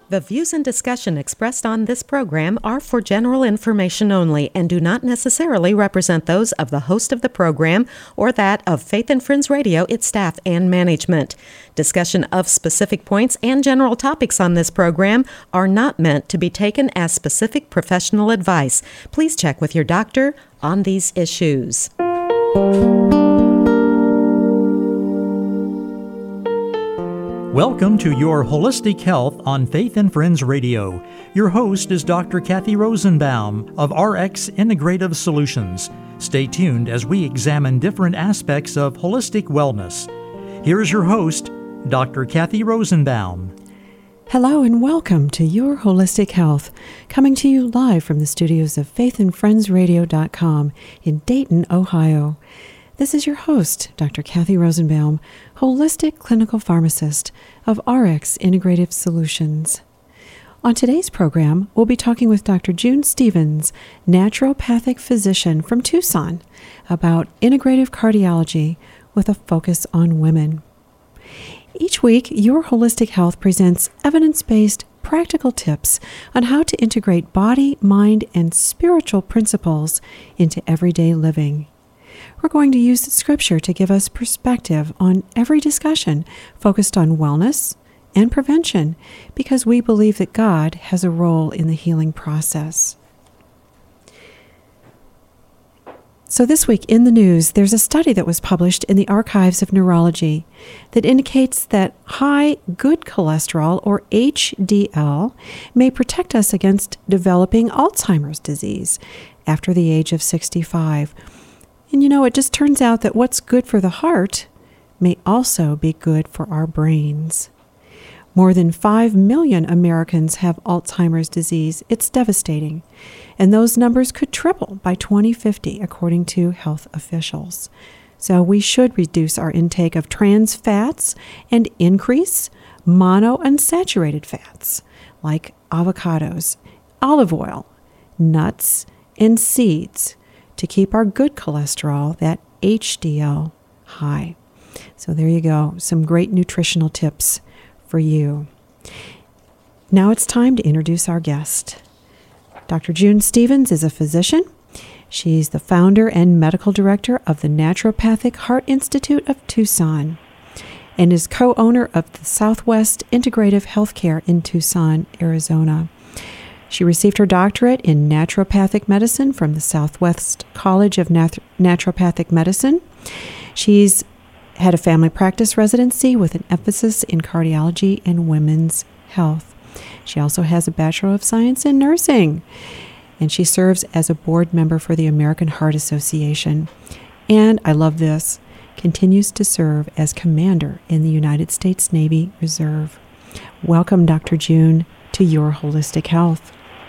The views and discussion expressed on this program are for general information only and do not necessarily represent those of the host of the program or that of Faith and Friends Radio, its staff, and management. Discussion of specific points and general topics on this program are not meant to be taken as specific professional advice. Please check with your doctor on these issues. Welcome to Your Holistic Health on Faith and Friends Radio. Your host is Dr. Kathy Rosenbaum of RX Integrative Solutions. Stay tuned as we examine different aspects of holistic wellness. Here is your host, Dr. Kathy Rosenbaum. Hello and welcome to Your Holistic Health, coming to you live from the studios of faithandfriendsradio.com in Dayton, Ohio. This is your host, Dr. Kathy Rosenbaum, holistic clinical pharmacist of RX Integrative Solutions. On today's program, we'll be talking with Dr. June Stevens, naturopathic physician from Tucson, about integrative cardiology with a focus on women. Each week, Your Holistic Health presents evidence-based, practical tips on how to integrate body, mind, and spiritual principles into everyday living. We're going to use Scripture to give us perspective on every discussion focused on wellness and prevention because we believe that God has a role in the healing process. So this week in the news, there's a study that was published in the Archives of Neurology that indicates that high good cholesterol, or HDL, may protect us against developing Alzheimer's disease after the age of 65. And it just turns out that what's good for the heart may also be good for our brains. More than 5 million Americans have Alzheimer's disease. It's devastating. And those numbers could triple by 2050, according to health officials. So we should reduce our intake of trans fats and increase monounsaturated fats like avocados, olive oil, nuts, and seeds, to keep our good cholesterol, that HDL, high. So there you go, some great nutritional tips for you. Now it's time to introduce our guest. Dr. June Stevens is a physician. She's the founder and medical director of the Naturopathic Heart Institute of Tucson and is co-owner of the Southwest Integrative Healthcare in Tucson, Arizona. She received her doctorate in naturopathic medicine from the Southwest College of Naturopathic Medicine. She's had a family practice residency with an emphasis in cardiology and women's health. She also has a Bachelor of Science in Nursing, and she serves as a board member for the American Heart Association. And, I love this, continues to serve as commander in the United States Navy Reserve. Welcome, Dr. June, to Your Holistic Health.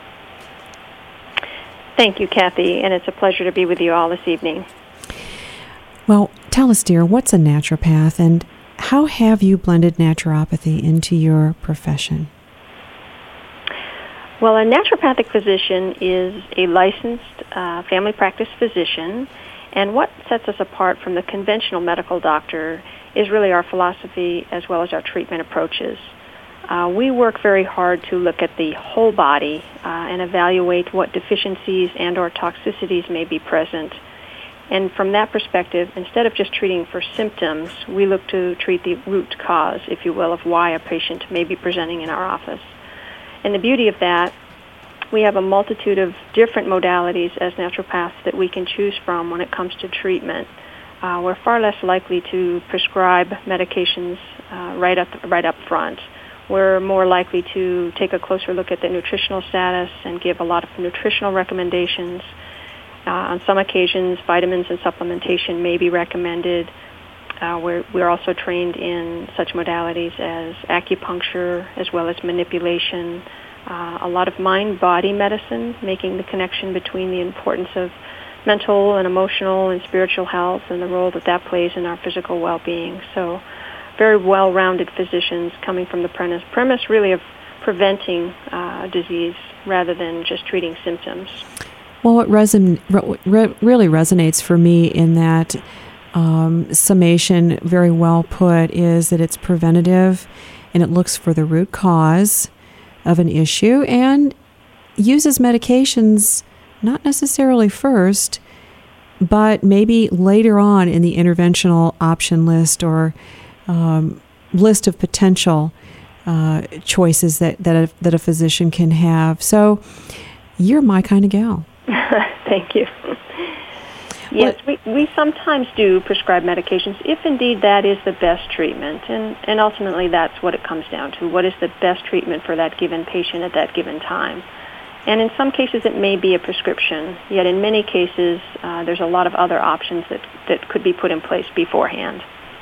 Thank you, Kathy, and it's a pleasure to be with you all this evening. Well, tell us, dear, what's a naturopath, and how have you blended naturopathy into your profession? Well, a naturopathic physician is a licensed family practice physician, and what sets us apart from the conventional medical doctor is really our philosophy as well as our treatment approaches. We work very hard to look at the whole body and evaluate what deficiencies and or toxicities may be present. And from that perspective, instead of just treating for symptoms, we look to treat the root cause, if you will, of why a patient may be presenting in our office. And the beauty of that, we have a multitude of different modalities as naturopaths that we can choose from when it comes to treatment. We're far less likely to prescribe medications right up front. We're more likely to take a closer look at the nutritional status and give a lot of nutritional recommendations. On some occasions, vitamins and supplementation may be recommended. We're also trained in such modalities as acupuncture as well as manipulation, a lot of mind-body medicine, making the connection between the importance of mental and emotional and spiritual health and the role that plays in our physical well-being. So very well-rounded physicians coming from the premise really of preventing disease rather than just treating symptoms. Well, what really resonates for me in that summation, very well put, is that it's preventative and it looks for the root cause of an issue and uses medications not necessarily first, but maybe later on in the interventional option list or list of potential choices that a physician can have. So you're my kind of gal. Thank you. Yes, we sometimes do prescribe medications if indeed that is the best treatment, and ultimately that's what it comes down to. What is the best treatment for that given patient at that given time? And in some cases it may be a prescription, yet in many cases there's a lot of other options that could be put in place beforehand.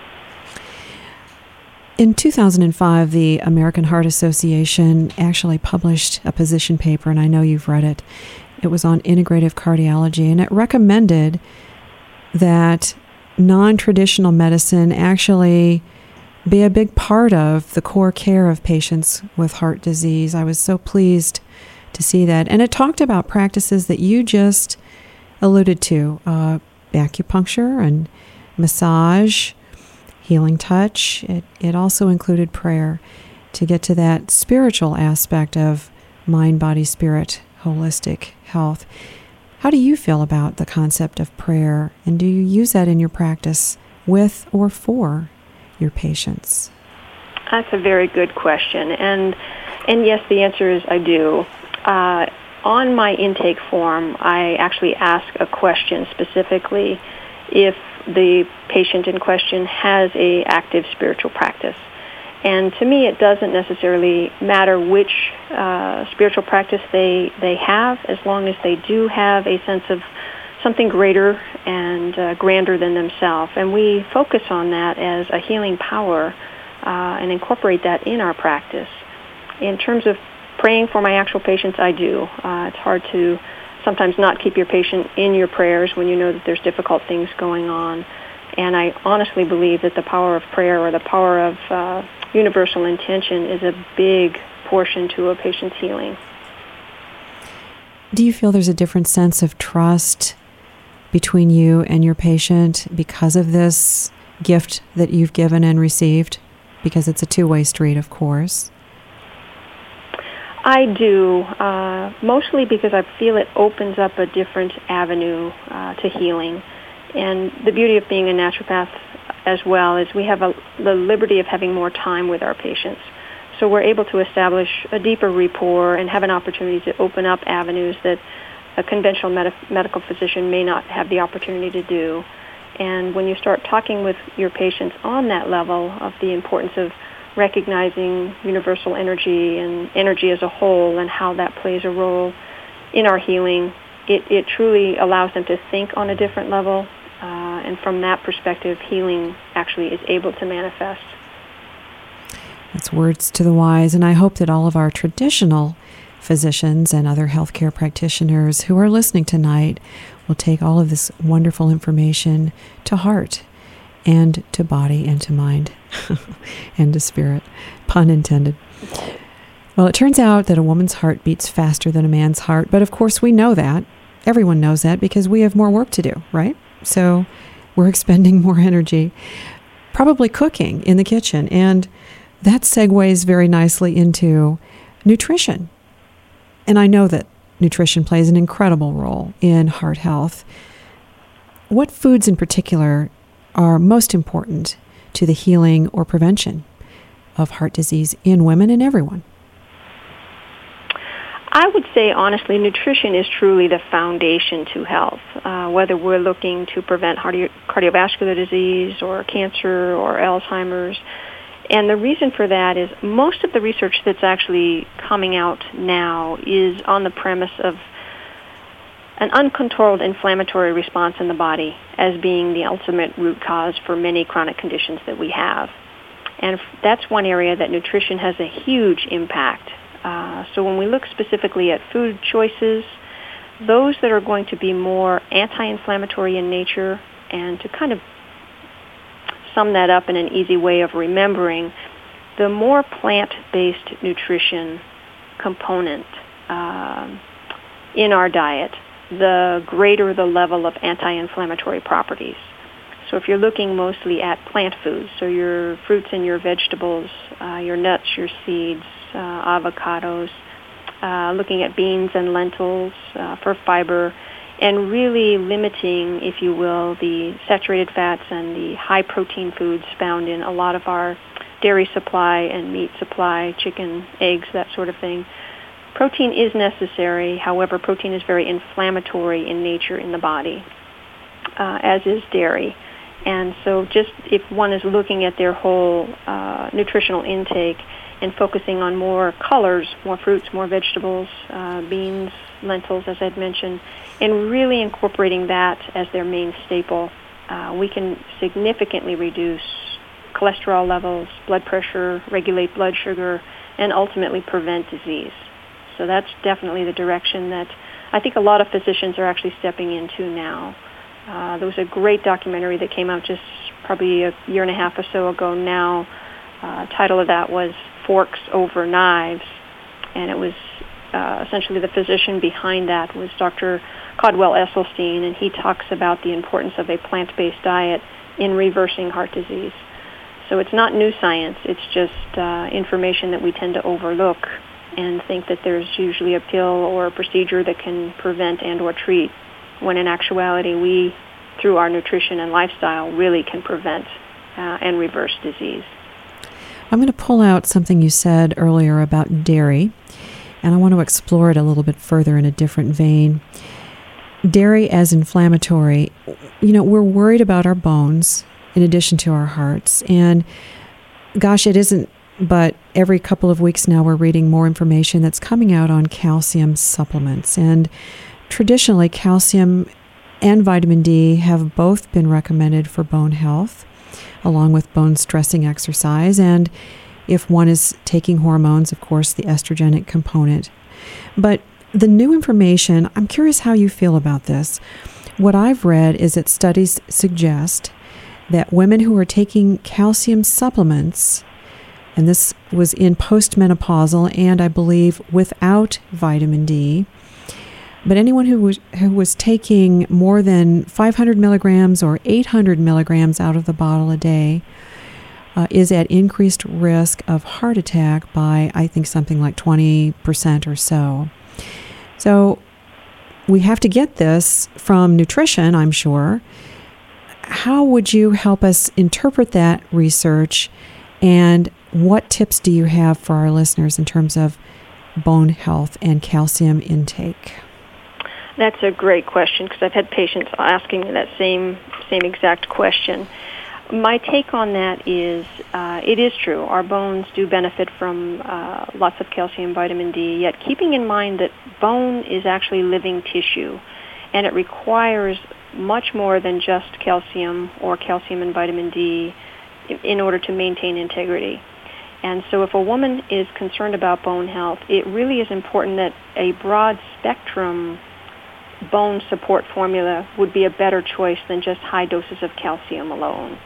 In 2005, the American Heart Association actually published a position paper, and I know you've read it. It was on integrative cardiology, and it recommended that non-traditional medicine actually be a big part of the core care of patients with heart disease. I was so pleased to see that. And it talked about practices that you just alluded to, acupuncture and massage, healing touch. It also included prayer to get to that spiritual aspect of mind, body, spirit, holistic health. How do you feel about the concept of prayer, and do you use that in your practice with or for your patients? That's a very good question, and yes, the answer is I do. On my intake form, I actually ask a question specifically if the patient in question has a active spiritual practice. And to me, it doesn't necessarily matter which spiritual practice they have, as long as they do have a sense of something greater and grander than themselves. And we focus on that as a healing power and incorporate that in our practice. In terms of praying for my actual patients, I do. It's hard to sometimes not keep your patient in your prayers when you know that there's difficult things going on. And I honestly believe that the power of prayer, or the power of universal intention, is a big portion to a patient's healing. Do you feel there's a different sense of trust between you and your patient because of this gift that you've given and received? Because it's a two-way street, of course. I do, mostly because I feel it opens up a different avenue to healing. And the beauty of being a naturopath as well is we have the liberty of having more time with our patients. So we're able to establish a deeper rapport and have an opportunity to open up avenues that a conventional medical physician may not have the opportunity to do. And when you start talking with your patients on that level of the importance of recognizing universal energy and energy as a whole and how that plays a role in our healing, it truly allows them to think on a different level. And from that perspective, healing actually is able to manifest. That's words to the wise, and I hope that all of our traditional physicians and other healthcare practitioners who are listening tonight will take all of this wonderful information to heart and to body and to mind and to spirit, pun intended. Well, it turns out that a woman's heart beats faster than a man's heart, but of course we know that. Everyone knows that because we have more work to do, right? So we're expending more energy, probably cooking in the kitchen, and that segues very nicely into nutrition. And I know that nutrition plays an incredible role in heart health. What foods in particular are most important to the healing or prevention of heart disease in women and everyone? I would say, honestly, nutrition is truly the foundation to health, whether we're looking to prevent cardiovascular disease or cancer or Alzheimer's. And the reason for that is most of the research that's actually coming out now is on the premise of an uncontrolled inflammatory response in the body as being the ultimate root cause for many chronic conditions that we have. And that's one area that nutrition has a huge impact. So when we look specifically at food choices, those that are going to be more anti-inflammatory in nature, and to kind of sum that up in an easy way of remembering, the more plant-based nutrition component in our diet, the greater the level of anti-inflammatory properties. So if you're looking mostly at plant foods, so your fruits and your vegetables, your nuts, your seeds, avocados, looking at beans and lentils for fiber, and really limiting, if you will, the saturated fats and the high-protein foods found in a lot of our dairy supply and meat supply, chicken, eggs, that sort of thing. Protein is necessary. However, protein is very inflammatory in nature in the body, as is dairy. And so just if one is looking at their whole nutritional intake and focusing on more colors, more fruits, more vegetables, beans, lentils, as I'd mentioned, and really incorporating that as their main staple, we can significantly reduce cholesterol levels, blood pressure, regulate blood sugar, and ultimately prevent disease. So that's definitely the direction that I think a lot of physicians are actually stepping into now. There was a great documentary that came out just probably a year and a half or so ago now. Title of that was Forks Over Knives, and it was essentially the physician behind that was Dr. Caldwell Esselstyn, and he talks about the importance of a plant-based diet in reversing heart disease. So it's not new science, it's just information that we tend to overlook and think that there's usually a pill or a procedure that can prevent and or treat, when in actuality we, through our nutrition and lifestyle, really can prevent and reverse disease. I'm going to pull out something you said earlier about dairy, and I want to explore it a little bit further in a different vein. Dairy as inflammatory, we're worried about our bones in addition to our hearts. And gosh, it isn't, but every couple of weeks now we're reading more information that's coming out on calcium supplements. And traditionally, calcium and vitamin D have both been recommended for bone health, along with bone-stressing exercise. And if one is taking hormones, of course, the estrogenic component. But the new information, I'm curious how you feel about this. What I've read is that studies suggest that women who are taking calcium supplements, and this was in postmenopausal and I believe without vitamin D, but anyone who was taking more than 500 milligrams or 800 milligrams out of the bottle a day is at increased risk of heart attack by, I think, something like 20% or so. So we have to get this from nutrition, I'm sure. How would you help us interpret that research, and what tips do you have for our listeners in terms of bone health and calcium intake? That's a great question, because I've had patients asking me that same exact question. My take on that is it is true. Our bones do benefit from lots of calcium, vitamin D, yet keeping in mind that bone is actually living tissue, and it requires much more than just calcium or calcium and vitamin D in order to maintain integrity. And so if a woman is concerned about bone health, it really is important that a broad spectrum bone support formula would be a better choice than just high doses of calcium alone.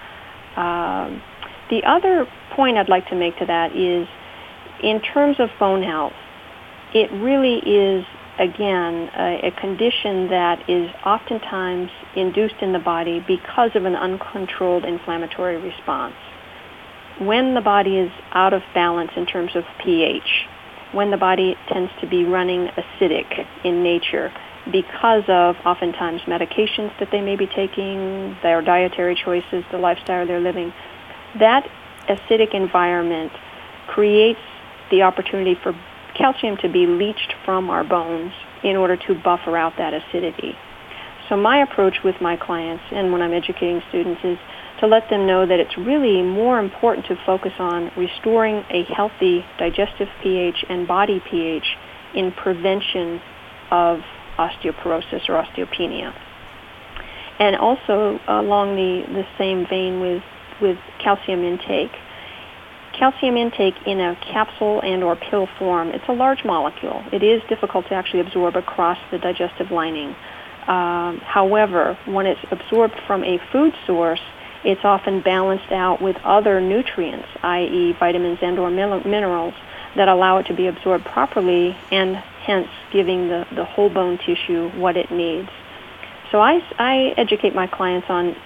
The other point I'd like to make to that is, in terms of bone health, it really is, again, a condition that is oftentimes induced in the body because of an uncontrolled inflammatory response. When the body is out of balance in terms of pH, when the body tends to be running acidic in nature because of oftentimes medications that they may be taking, their dietary choices, the lifestyle they're living, that acidic environment creates the opportunity for calcium to be leached from our bones in order to buffer out that acidity. So my approach with my clients and when I'm educating students is to let them know that it's really more important to focus on restoring a healthy digestive pH and body pH in prevention of osteoporosis or osteopenia. And also along the same vein with calcium intake. Calcium intake in a capsule and or pill form, it's a large molecule. It is difficult to actually absorb across the digestive lining. However, when it's absorbed from a food source, it's often balanced out with other nutrients, i.e. vitamins and or minerals, that allow it to be absorbed properly and hence giving the whole bone tissue what it needs. So I educate my clients on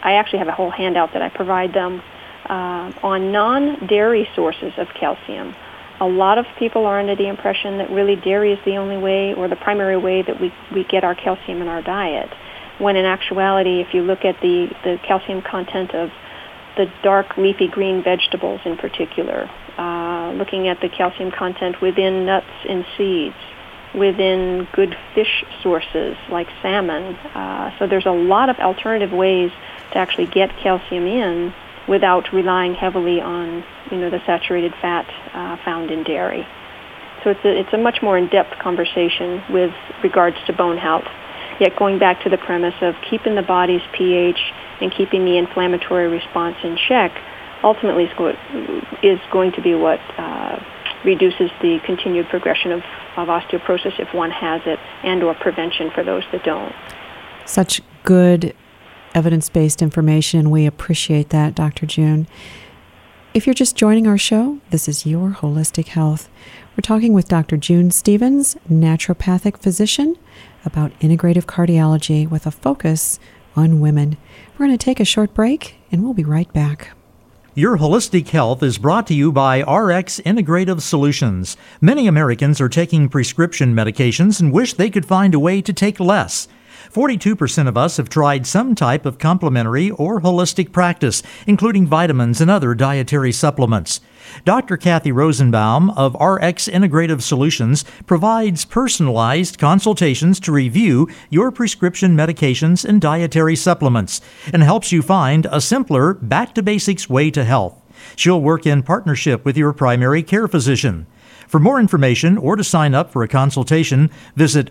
I actually have a whole handout that I provide them on non-dairy sources of calcium. A lot of people are under the impression that really dairy is the only way or the primary way that we get our calcium in our diet, when in actuality, if you look at the calcium content of the dark leafy green vegetables in particular, looking at the calcium content within nuts and seeds, within good fish sources like salmon. So there's a lot of alternative ways to actually get calcium in without relying heavily on, the saturated fat found in dairy. So it's a much more in-depth conversation with regards to bone health. Yet going back to the premise of keeping the body's pH and keeping the inflammatory response in check ultimately is going to be what reduces the continued progression of osteoporosis if one has it, and or prevention for those that don't. Such good evidence-based information. We appreciate that, Dr. June. If you're just joining our show, this is Your Holistic Health. We're talking with Dr. June Stevens, naturopathic physician, about integrative cardiology with a focus on women. We're going to take a short break, and we'll be right back. Your Holistic Health is brought to you by RX Integrative Solutions. Many Americans are taking prescription medications and wish they could find a way to take less. 42% of us have tried some type of complementary or holistic practice, including vitamins and other dietary supplements. Dr. Kathy Rosenbaum of RX Integrative Solutions provides personalized consultations to review your prescription medications and dietary supplements and helps you find a simpler, back-to-basics way to health. She'll work in partnership with your primary care physician. For more information or to sign up for a consultation, visit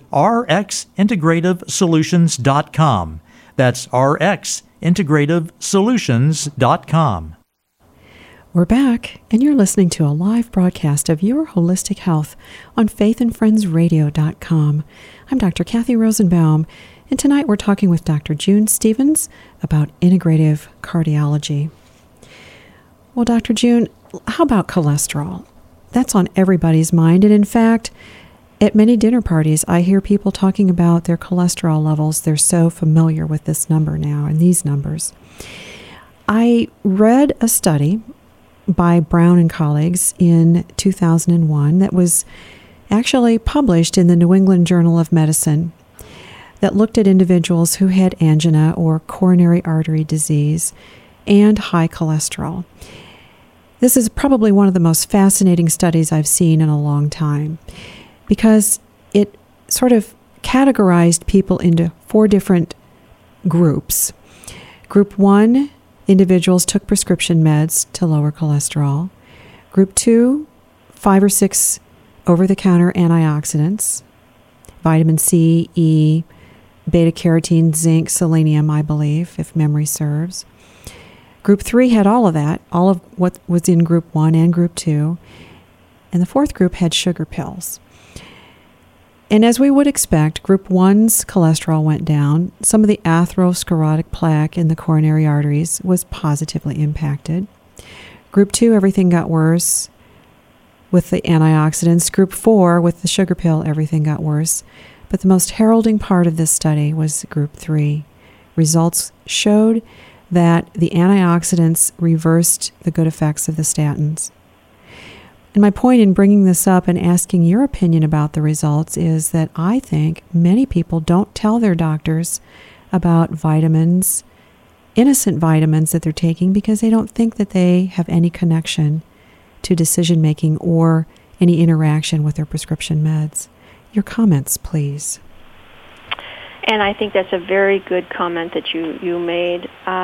rxintegrativesolutions.com. That's rxintegrativesolutions.com. We're back, and you're listening to a live broadcast of Your Holistic Health on faithandfriendsradio.com. I'm Dr. Kathy Rosenbaum, and tonight we're talking with Dr. June Stevens about integrative cardiology. Well, Dr. June, how about cholesterol? That's on everybody's mind, and in fact, at many dinner parties, I hear people talking about their cholesterol levels. They're so familiar with this number now and these numbers. I read a study by Brown and colleagues in 2001 that was actually published in the New England Journal of Medicine that looked at individuals who had angina or coronary artery disease and high cholesterol. This is probably one of the most fascinating studies I've seen in a long time because it sort of categorized people into 4 different groups. Group 1, individuals took prescription meds to lower cholesterol. Group 2, 5 or 6 over-the-counter antioxidants, vitamin C, E, beta-carotene, zinc, selenium, I believe, if memory serves. Group 3 had all of that, all of what was in Group 1 and Group 2. And the 4th group had sugar pills. And as we would expect, Group 1's cholesterol went down. Some of the atherosclerotic plaque in the coronary arteries was positively impacted. Group 2, everything got worse with the antioxidants. Group 4, with the sugar pill, everything got worse. But the most heralding part of this study was Group 3. Results showed that the antioxidants reversed the good effects of the statins. And my point in bringing this up and asking your opinion about the results is that I think many people don't tell their doctors about vitamins, innocent vitamins that they're taking, because they don't think that they have any connection to decision-making or any interaction with their prescription meds. Your comments, please. And I think that's a very good comment that you made.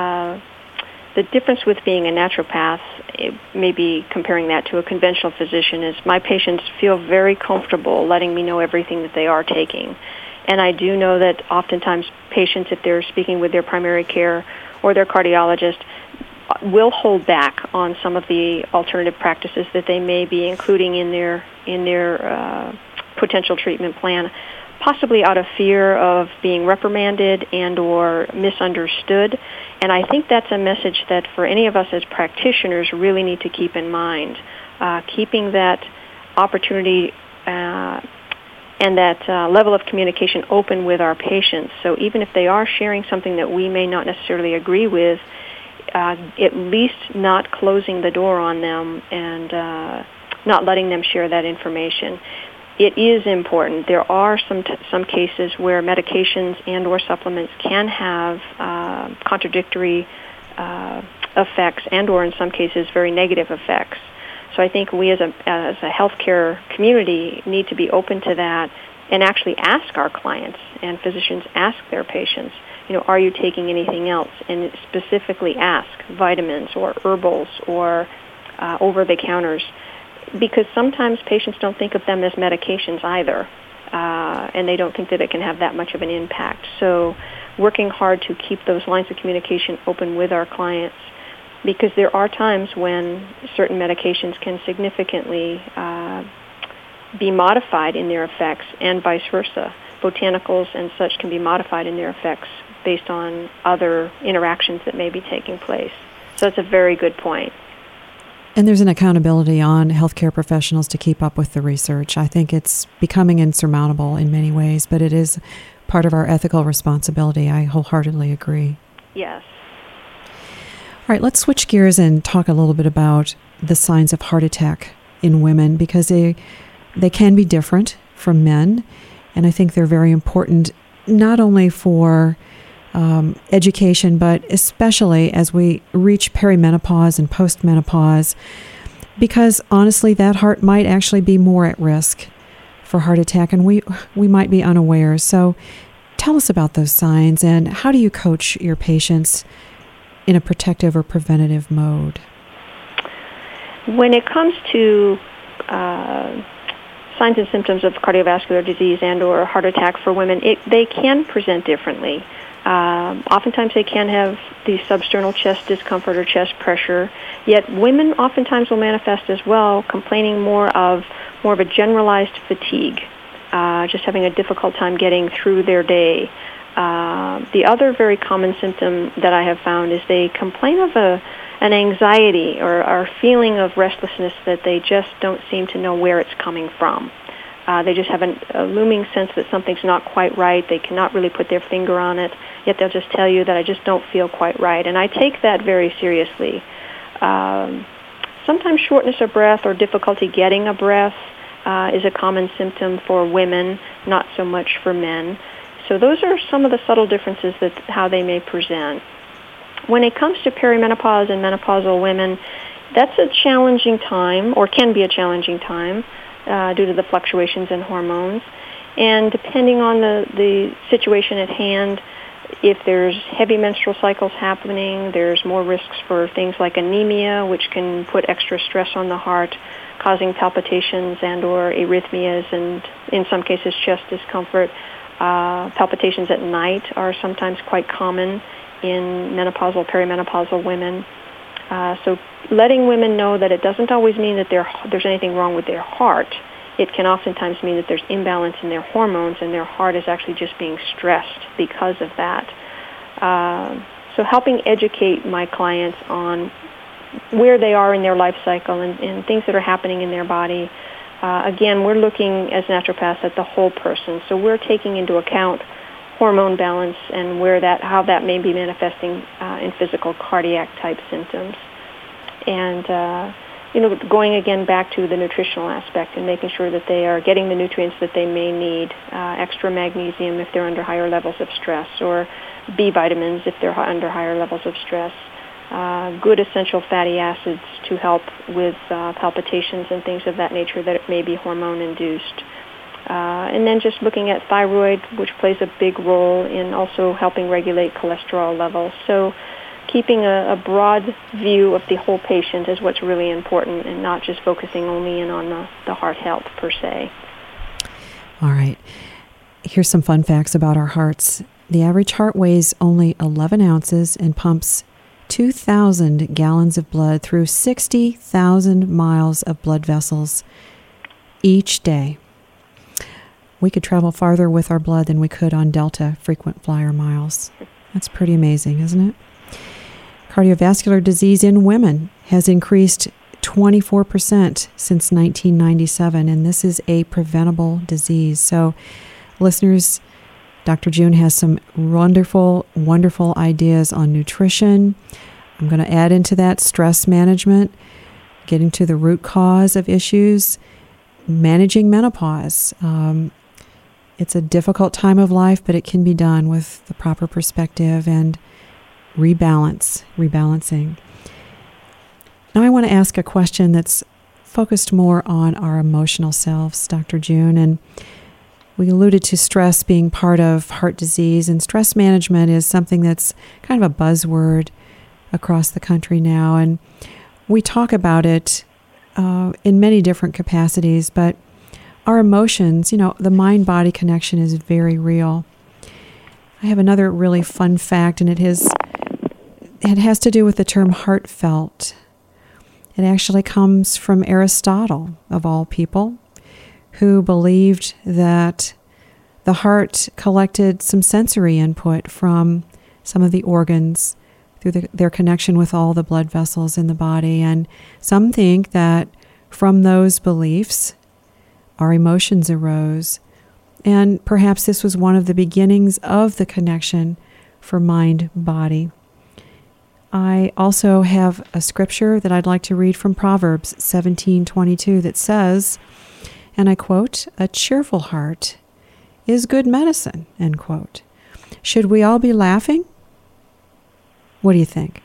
The difference with being a naturopath, maybe comparing that to a conventional physician, is my patients feel very comfortable letting me know everything that they are taking. And I do know that oftentimes patients, if they're speaking with their primary care or their cardiologist, will hold back on some of the alternative practices that they may be including in their potential treatment plan, possibly out of fear of being reprimanded and or misunderstood. And I think that's a message that for any of us as practitioners really need to keep in mind, keeping that opportunity and that level of communication open with our patients. So even if they are sharing something that we may not necessarily agree with, at least not closing the door on them and not letting them share that information. It is important. There are some cases where medications and or supplements can have contradictory effects and or in some cases very negative effects. So I think we as a healthcare community need to be open to that and actually ask our clients, and physicians ask their patients, are you taking anything else? And specifically ask vitamins or herbals or over-the-counters, because sometimes patients don't think of them as medications either, and they don't think that it can have that much of an impact. So working hard to keep those lines of communication open with our clients, because there are times when certain medications can significantly be modified in their effects, and vice versa. Botanicals and such can be modified in their effects based on other interactions that may be taking place. So it's a very good point. And there's an accountability on healthcare professionals to keep up with the research. I think it's becoming insurmountable in many ways, but it is part of our ethical responsibility. I wholeheartedly agree. Yes. All right, let's switch gears and talk a little bit about the signs of heart attack in women, because they can be different from men, and I think they're very important not only for education, but especially as we reach perimenopause and postmenopause, because honestly, that heart might actually be more at risk for heart attack, and we might be unaware. So tell us about those signs, and how do you coach your patients in a protective or preventative mode? When it comes to signs and symptoms of cardiovascular disease and or heart attack for women, they can present differently. Oftentimes they can have the substernal chest discomfort or chest pressure, yet women oftentimes will manifest as well, complaining more of a generalized fatigue, just having a difficult time getting through their day. The other very common symptom that I have found is they complain of an anxiety or a feeling of restlessness that they just don't seem to know where it's coming from. They just have a looming sense that something's not quite right. They cannot really put their finger on it, yet they'll just tell you that I just don't feel quite right. And I take that very seriously. Sometimes shortness of breath or difficulty getting a breath is a common symptom for women, not so much for men. So those are some of the subtle differences that how they may present. When it comes to perimenopause and menopausal women, that's a challenging time, or can be a challenging time, due to the fluctuations in hormones. And depending on the situation at hand, if there's heavy menstrual cycles happening, there's more risks for things like anemia, which can put extra stress on the heart, causing palpitations and or arrhythmias, and in some cases chest discomfort. Palpitations at night are sometimes quite common in menopausal, perimenopausal women. So letting women know that it doesn't always mean that there's anything wrong with their heart. It can oftentimes mean that there's imbalance in their hormones and their heart is actually just being stressed because of that. So helping educate my clients on where they are in their life cycle and things that are happening in their body. Again, we're looking as naturopaths at the whole person. So we're taking into account hormone balance and how that may be manifesting in physical cardiac type symptoms. And going again back to the nutritional aspect and making sure that they are getting the nutrients that they may need, extra magnesium if they're under higher levels of stress, or B vitamins if they're under higher levels of stress, good essential fatty acids to help with palpitations and things of that nature that may be hormone induced. And then just looking at thyroid, which plays a big role in also helping regulate cholesterol levels. So keeping a broad view of the whole patient is what's really important, and not just focusing only in on the heart health per se. All right. Here's some fun facts about our hearts. The average heart weighs only 11 ounces and pumps 2,000 gallons of blood through 60,000 miles of blood vessels each day. We could travel farther with our blood than we could on Delta frequent flyer miles. That's pretty amazing, isn't it? Cardiovascular disease in women has increased 24% since 1997, and this is a preventable disease. So, listeners, Dr. June has some wonderful, wonderful ideas on nutrition. I'm going to add into that stress management, getting to the root cause of issues, managing menopause. It's a difficult time of life, but it can be done with the proper perspective and rebalancing. Now I want to ask a question that's focused more on our emotional selves, Dr. June, and we alluded to stress being part of heart disease, and stress management is something that's kind of a buzzword across the country now, and we talk about it in many different capacities, but our emotions, the mind-body connection is very real. I have another really fun fact, and it has to do with the term heartfelt. It actually comes from Aristotle, of all people, who believed that the heart collected some sensory input from some of the organs through their connection with all the blood vessels in the body. And some think that from those beliefs, our emotions arose. And perhaps this was one of the beginnings of the connection for mind-body. I also have a scripture that I'd like to read from Proverbs 17:22 that says, and I quote, "A cheerful heart is good medicine," end quote. Should we all be laughing? What do you think?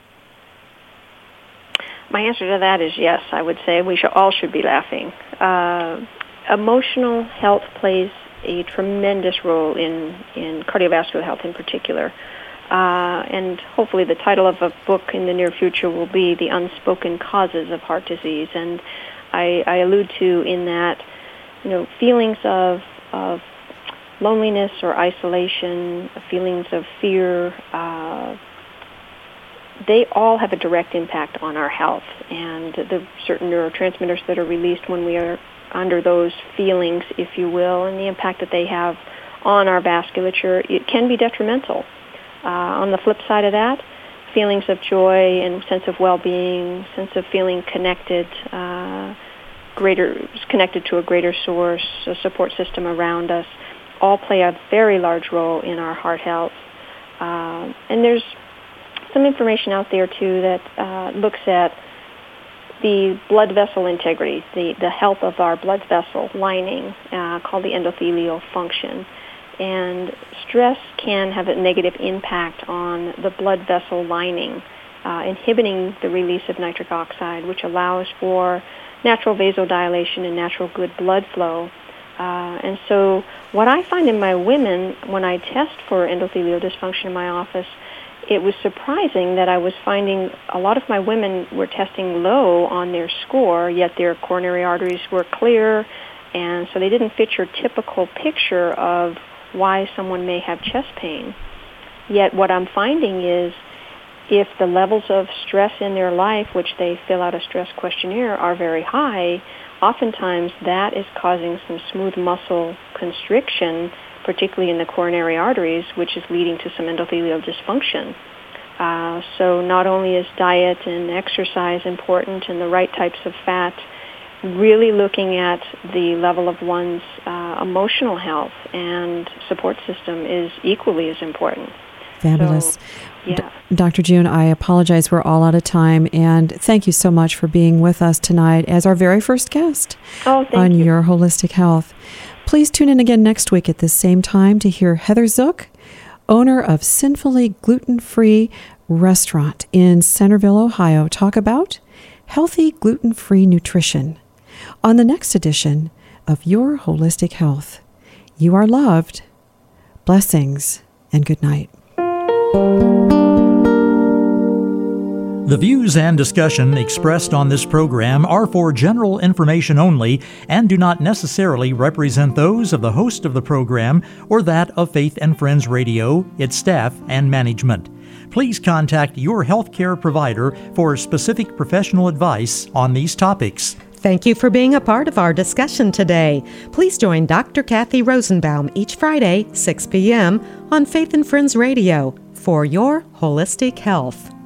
My answer to that is yes. I would say we all should be laughing. Emotional health plays a tremendous role in cardiovascular health in particular. And hopefully the title of a book in the near future will be The Unspoken Causes of Heart Disease. And I allude to in that, feelings of loneliness or isolation, feelings of fear, they all have a direct impact on our health. And the certain neurotransmitters that are released when we are under those feelings, if you will, and the impact that they have on our vasculature, it can be detrimental. On the flip side of that, feelings of joy and sense of well-being, sense of feeling connected, connected to a greater source, a support system around us, all play a very large role in our heart health. And there's some information out there, too, that looks at the blood vessel integrity, the health of our blood vessel lining, called the endothelial function. And stress can have a negative impact on the blood vessel lining, inhibiting the release of nitric oxide, which allows for natural vasodilation and natural good blood flow. And so what I find in my women, when I test for endothelial dysfunction in my office, it was surprising that I was finding a lot of my women were testing low on their score, yet their coronary arteries were clear, and so they didn't fit your typical picture of why someone may have chest pain. Yet what I'm finding is if the levels of stress in their life, which they fill out a stress questionnaire, are very high, oftentimes that is causing some smooth muscle constriction, particularly in the coronary arteries, which is leading to some endothelial dysfunction. So not only is diet and exercise important and the right types of fat, really looking at the level of one's emotional health and support system is equally as important. Fabulous. So, yeah. Dr. June, I apologize. We're all out of time. And thank you so much for being with us tonight as our very first guest on Your Holistic Health. Please tune in again next week at this same time to hear Heather Zook, owner of Sinfully Gluten-Free Restaurant in Centerville, Ohio, talk about healthy gluten-free nutrition on the next edition of Your Holistic Health. You are loved. Blessings and good night. The views and discussion expressed on this program are for general information only and do not necessarily represent those of the host of the program or that of Faith and Friends Radio, its staff, and management. Please contact your healthcare provider for specific professional advice on these topics. Thank you for being a part of our discussion today. Please join Dr. Kathy Rosenbaum each Friday, 6 p.m. on Faith and Friends Radio for Your Holistic Health.